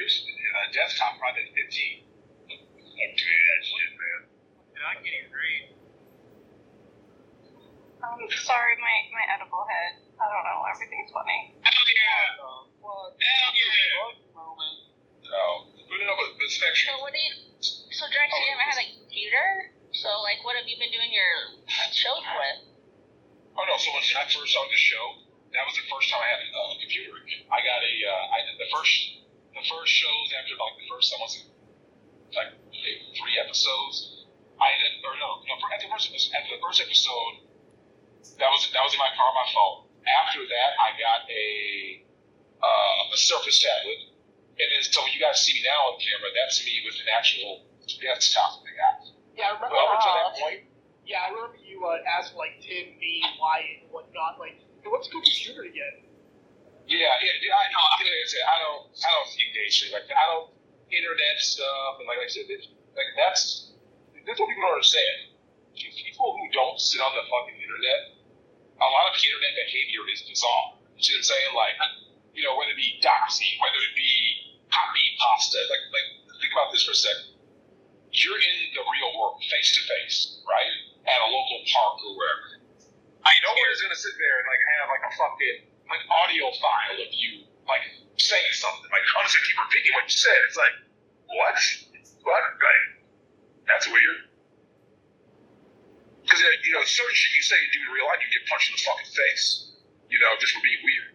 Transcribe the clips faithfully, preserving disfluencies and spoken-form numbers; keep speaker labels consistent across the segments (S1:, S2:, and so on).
S1: computers. Uh, desktop probably fifteen. Can't do that shit, man.
S2: Did I get it right?
S3: Um, sorry, my, my edible head. I don't know, everything's funny.
S1: Hell yeah!
S2: Uh, what?
S1: Hell yeah!
S2: Moment.
S1: No, but no, but this next
S4: So what do you, so Drex, you haven't had a computer? So like, what have you been doing your shows with?
S1: Oh no, so when I first started the show, that was the first time I had a uh, computer. I got a, uh, I did the first, the first shows after like the first, I wasn't, like three episodes. I ended, or no, no, after the first episode, after the first episode, that was that was in my car on my phone. After that, I got a uh, a Surface tablet, and then so when you guys see me now on camera, that's me with an actual desktop that I got.
S2: Yeah, I remember.
S1: Well, up to
S2: uh,
S1: that point,
S2: Yeah, I remember you uh, asked like Tim, me, Wyatt, and whatnot. Like, hey, what's a good computer to get?
S1: yeah, yeah, yeah I, no, I, like I said, I don't, I don't engage in like I don't internet stuff, and like I said, it's, like that's that's what people don't understand. People who don't sit on the fucking internet, a lot of the internet behavior is bizarre. You see what I'm saying? Like, you know, whether it be doxing, whether it be copy pasta, like, like think about this for a second. You're in the real world, face to face, right? At a local park or wherever. I know nobody's gonna sit there and like have like a fucking like audio file of you like saying something. Like honestly, keep repeating what you said. It's like, what? What? Like, that's weird. Because uh, you know, certain shit you say you do in real life, you get punched in the fucking face. You know, just for being weird.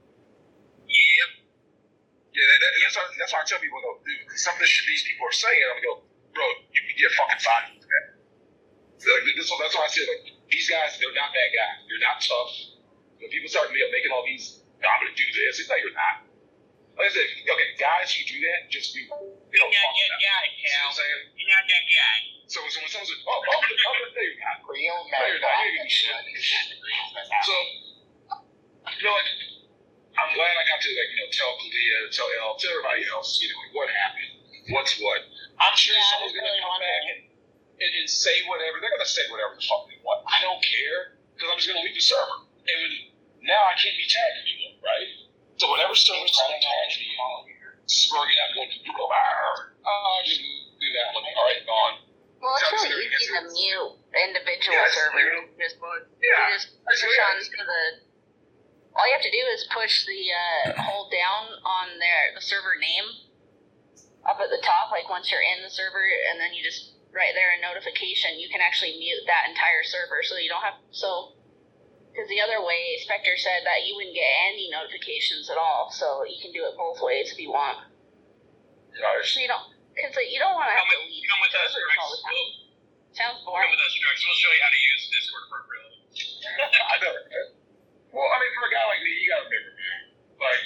S1: Yep. Yeah, that, that, that's, why, that's why I tell people, though, dude, some of the shit these people are saying, I'm gonna go, bro, you can get fucking fired for that. Like, this, that's why I say, like, these guys, they're not bad guys. They're not tough. When people start making all these, I'm gonna do this, it's like you're not. Like I said, okay, guys who do that, just be, they don't fuck that.
S2: guy,
S1: You know what I'm saying?
S2: You're not that guy.
S1: So, so when someone says, oh, I'm gonna, I'm gonna say you're not.
S5: Real
S1: No, you're not. You're gonna shit. So, you know, like, I'm glad I got to, like, you know, tell Kalia, tell El, tell everybody else, you know, like, what happened, what's what. I'm sure
S4: Yeah,
S1: someone's
S4: I was
S1: gonna
S4: really
S1: come back and, and, and say whatever. They're gonna say whatever the fuck they want. I don't care, because I'm just gonna leave the server. And when, now I can't be tagged anymore, right? So whatever server's trying to tag me, spurring out, going to Google, I'll just do that one. All right, gone.
S4: Well, it's
S1: Sounds
S4: really
S1: very
S4: easy to mute individual
S1: Yeah, it's
S4: servers.
S1: weird.
S4: Just,
S1: Yeah.
S4: you just push
S1: Yeah.
S4: on to the. All you have to do is push the uh, hold down on their the server name up at the top, like once you're in the server, and then you just right there in notification, you can actually mute that entire server, so you don't have so. Because the other way, Spectre said that you wouldn't get any notifications at all, so you can do it both ways if you want.
S1: Gosh.
S4: So you don't, because you don't want to have
S2: Come
S4: to
S2: with,
S4: leave
S2: come with us,
S4: servers
S2: Drex.
S4: all the time.
S2: We'll,
S4: Sounds
S2: come
S4: boring.
S2: with us, Drex. We'll show you how to use Discord appropriately.
S1: I know. Well, I mean, for a guy like me, you gotta remember, like,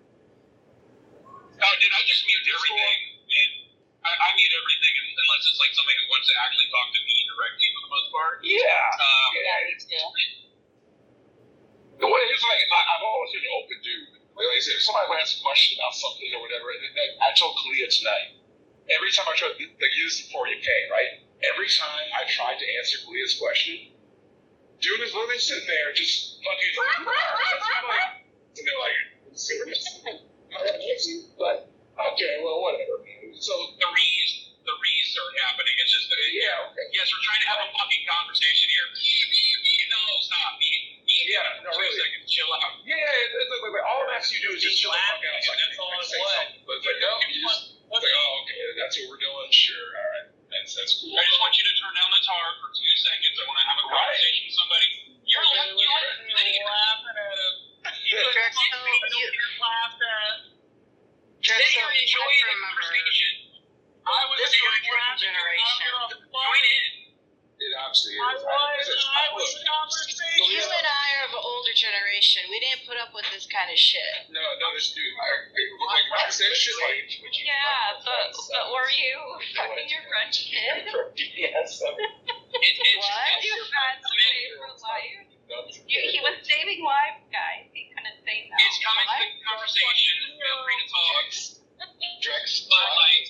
S2: Oh, dude, I just mute everything, and I, I mute everything unless it's like somebody who wants to actually talk to me directly for the most part.
S1: yeah.
S2: Um,
S4: Yeah, me too.
S1: The way here's the thing, I, I've always been an open dude. Like I said, if somebody asks a question about something or whatever, and then I told Kalia tonight, every time I tried, like you this before you came, right? Every time I tried to answer Kalia's question, dude is literally sitting there just fucking. And they're like, serious? But, okay, well, whatever, man. So,
S2: the re's, the re's are happening. It's just that, it,
S1: yeah, okay.
S2: yes, we're trying to have a fucking conversation here. No, stop. You, you,
S1: Yeah, no,
S2: two
S1: really.
S2: seconds, chill out.
S1: Yeah, it's, it's like, like, all I'm asking you to do is just chill the fuck out.
S2: Laughing, that's all it
S1: say
S2: was.
S1: something. But it's like, no, you just, it's like, oh, okay, that's what we're doing. Sure, all right. That's, that's cool.
S2: I just want you to turn down the tar for two seconds. I want to have a conversation with somebody. You're laughing. You're laughing at him. You
S3: Drex,
S2: just
S3: so you-
S2: laughed at.
S3: Drex,
S2: Stay
S3: so
S2: here,
S3: you
S2: enjoy
S3: have to
S2: the
S3: remember,
S2: conversation. I was
S3: this
S2: here
S3: was
S2: laughing.
S3: one generation.
S2: Join in.
S1: It obviously
S2: I
S1: is.
S2: was, I was
S1: listen,
S2: the conversation.
S3: You and I are of an older generation. We didn't put up with this kind of shit.
S1: No, no, this dude, like, like, like I said, it's just like,
S3: Yeah, but, but were you fucking your French kid?
S5: Yes.
S2: It, it's,
S3: What?
S2: It's,
S3: You had to save for life? You, he was saving lives, guys. He couldn't say no.
S2: it's coming to
S3: What?
S2: the conversation. Feel free to talk.
S5: Drex.
S2: But, like,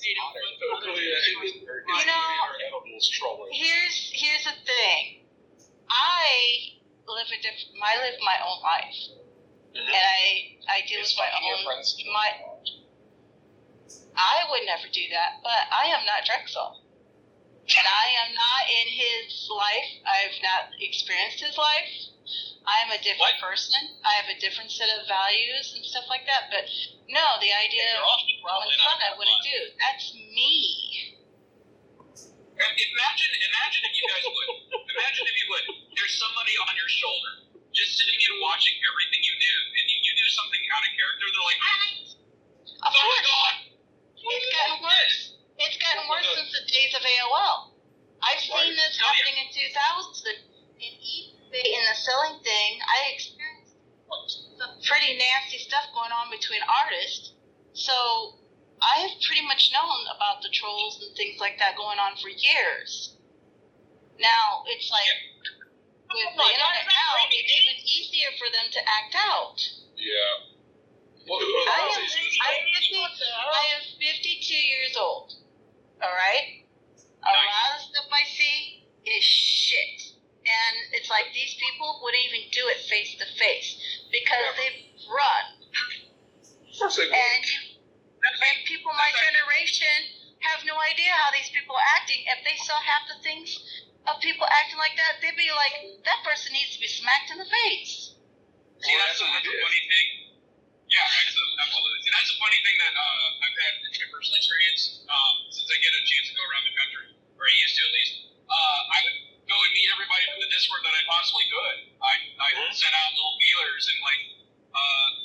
S3: You know, here's here's the thing. I live a different. I live my own life, and I I deal with my own my. would never do that, but I am not Drexel. And I am not in his life. I've not experienced his life. I am a different what? person. I have a different set of values and stuff like that. But no, the idea of Roman Sun I wouldn't do. That's me.
S2: Imagine, imagine if you guys would. Imagine if you would. There's somebody on your shoulder, just sitting and watching everything you do, and you, you do something out of character. They're like,
S3: of oh course. My God. It's gotten worse. It's gotten worse since the days of A O L. I've seen this oh, happening yeah. in two thousand. In eBay, in the selling thing, I experienced some pretty nasty stuff going on between artists. So I have pretty much known about the trolls and things like that going on for years. Now, it's like, with the internet now, it's even easier for them to act out.
S1: Yeah. Well,
S3: I, am, I, am fifty, I am fifty-two years old. Alright? A lot of stuff I see is shit. And it's like these people wouldn't even do it face to face because they've run. And, and people my generation have no idea how these people are acting. If they saw half the things of people acting like that, they'd be like, that person needs to be smacked in the face.
S2: See, that's, a, that's a funny thing. Yeah, absolutely. See, that's a funny thing that uh, I've had in my personal experience um, since I get a chance to go around the country, or I used to at least. Uh, I would go and meet everybody from the Discord that I possibly could. I I mm-hmm. sent out little feelers and like uh,